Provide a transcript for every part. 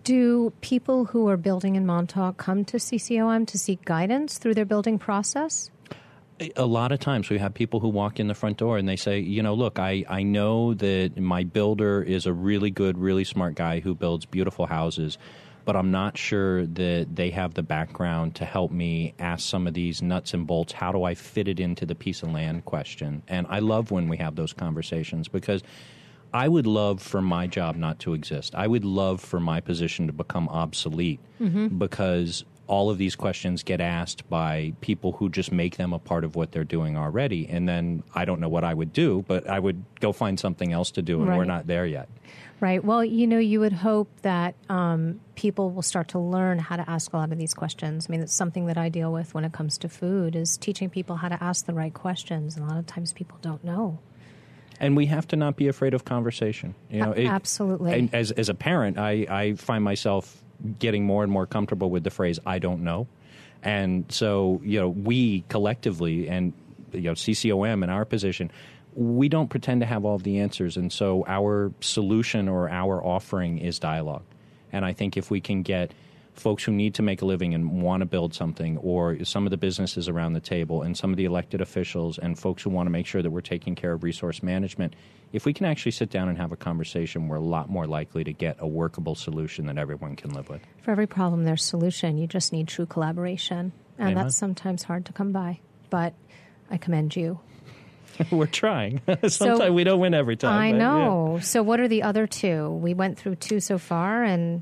Do people who are building in Montauk come to CCOM to seek guidance through their building process? A lot of times we have people who walk in the front door and they say, look, I know that my builder is a really good, really smart guy who builds beautiful houses, but I'm not sure that they have the background to help me ask some of these nuts and bolts. How do I fit it into the piece of land question? And I love when we have those conversations because I would love for my job not to exist. I would love for my position to become obsolete because all of these questions get asked by people who just make them a part of what they're doing already. And then I don't know what I would do, but I would go find something else to do, and we're not there yet. Right. Well, you would hope that people will start to learn how to ask a lot of these questions. I mean, it's something that I deal with when it comes to food, is teaching people how to ask the right questions. And a lot of times people don't know. And we have to not be afraid of conversation. Absolutely. As a parent, I find myself getting more and more comfortable with the phrase, I don't know. And so, we collectively and, CCOM in our position, we don't pretend to have all of the answers. And so our solution or our offering is dialogue. And I think if we can get folks who need to make a living and want to build something, or some of the businesses around the table and some of the elected officials and folks who want to make sure that we're taking care of resource management, if we can actually sit down and have a conversation, we're a lot more likely to get a workable solution that everyone can live with. For every problem, there's a solution. You just need true collaboration. And Amen. That's sometimes hard to come by. But I commend you. We're trying. Sometimes we don't win every time. I know. Yeah. So what are the other two? We went through two so far.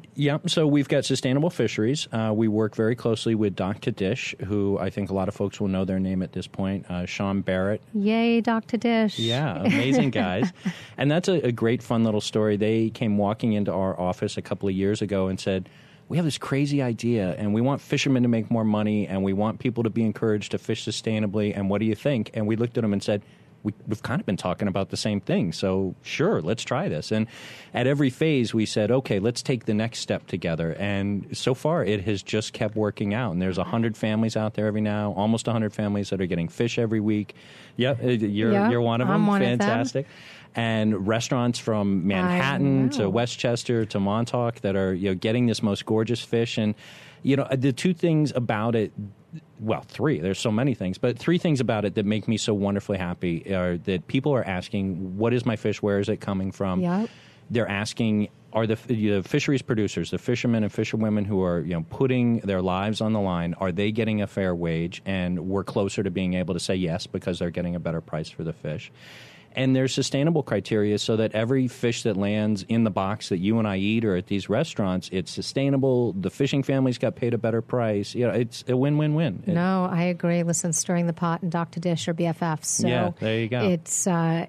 So we've got sustainable fisheries. We work very closely with Dock to Dish, who I think a lot of folks will know their name at this point, Sean Barrett. Yay, Dock to Dish. Yeah, amazing guys. And that's a great, fun little story. They came walking into our office a couple of years ago and said, we have this crazy idea, and we want fishermen to make more money, and we want people to be encouraged to fish sustainably, and what do you think? And we looked at them and said, we've kind of been talking about the same thing, so sure, let's try this. And at every phase, we said, okay, let's take the next step together. And so far, it has just kept working out. And there's 100 families out there every now, almost 100 families that are getting fish every week. Yep, you're one of them. I'm one Fantastic. Of them. And restaurants from Manhattan to Westchester to Montauk that are getting this most gorgeous fish. And the two things about it, well, three, there's so many things, but three things about it that make me so wonderfully happy are that people are asking, what is my fish? Where is it coming from? Yep. They're asking, are the fisheries producers, the fishermen and fisherwomen who are putting their lives on the line, are they getting a fair wage? And we're closer to being able to say yes because they're getting a better price for the fish. And there's sustainable criteria so that every fish that lands in the box that you and I eat or at these restaurants, it's sustainable. The fishing families got paid a better price. It's a win-win-win. No, I agree. Listen, Stirring the Pot and Dock to Dish are BFFs. So yeah, there you go. It's,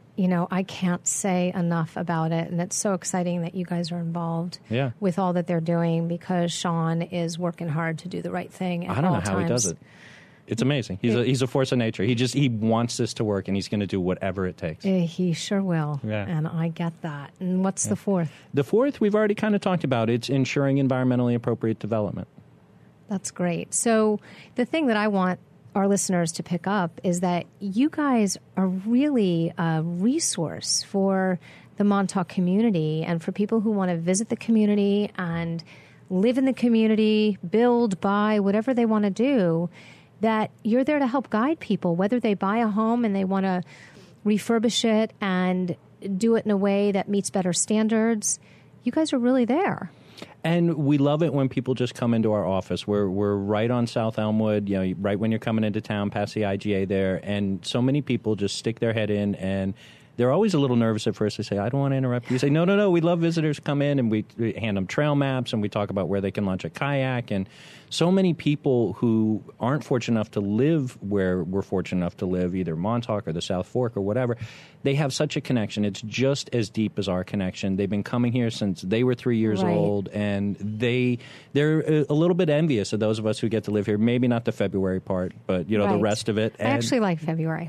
I can't say enough about it. And it's so exciting that you guys are involved with all that they're doing, because Sean is working hard to do the right thing at all times. I don't know how he does it. It's amazing. He's a force of nature. He wants this to work, and he's going to do whatever it takes. He sure will. Yeah. And I get that. And what's the fourth? The fourth, we've already kind of talked about. It's ensuring environmentally appropriate development. That's great. So the thing that I want our listeners to pick up is that you guys are really a resource for the Montauk community and for people who want to visit the community and live in the community, build, buy, whatever they want to do, that you're there to help guide people, whether they buy a home and they want to refurbish it and do it in a way that meets better standards. You guys are really there. And we love it when people just come into our office. We're right on South Elmwood, right when you're coming into town past the IGA there. And so many people just stick their head in, and they're always a little nervous at first. They say, I don't want to interrupt you. You say, no, we love visitors come in, and we hand them trail maps, and we talk about where they can launch a kayak. And so many people who aren't fortunate enough to live where we're fortunate enough to live, either Montauk or the South Fork or whatever, they have such a connection. It's just as deep as our connection. They've been coming here since they were 3 years old, and they're a little bit envious of those of us who get to live here. Maybe not the February part, but the rest of it. I actually like February.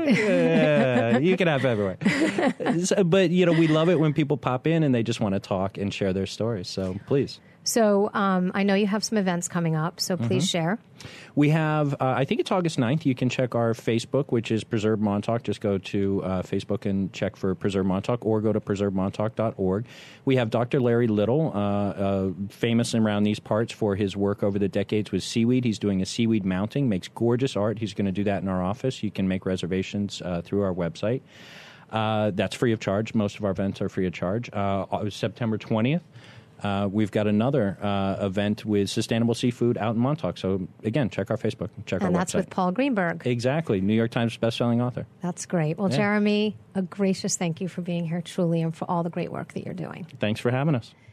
Yeah, you can have February. But we love it when people pop in and they just want to talk and share their stories. So please. So I know you have some events coming up, so please share. We have, I think it's August 9th. You can check our Facebook, which is Preserve Montauk. Just go to Facebook and check for Preserve Montauk, or go to preservemontauk.org. We have Dr. Larry Little, famous around these parts for his work over the decades with seaweed. He's doing a seaweed mounting, makes gorgeous art. He's going to do that in our office. You can make reservations through our website. That's free of charge. Most of our events are free of charge. September 20th. We've got another event with Sustainable Seafood out in Montauk. So, again, check our Facebook, check our website. And that's with Paul Greenberg. Exactly. New York Times bestselling author. That's great. Well, Jeremy, a gracious thank you for being here, truly, and for all the great work that you're doing. Thanks for having us.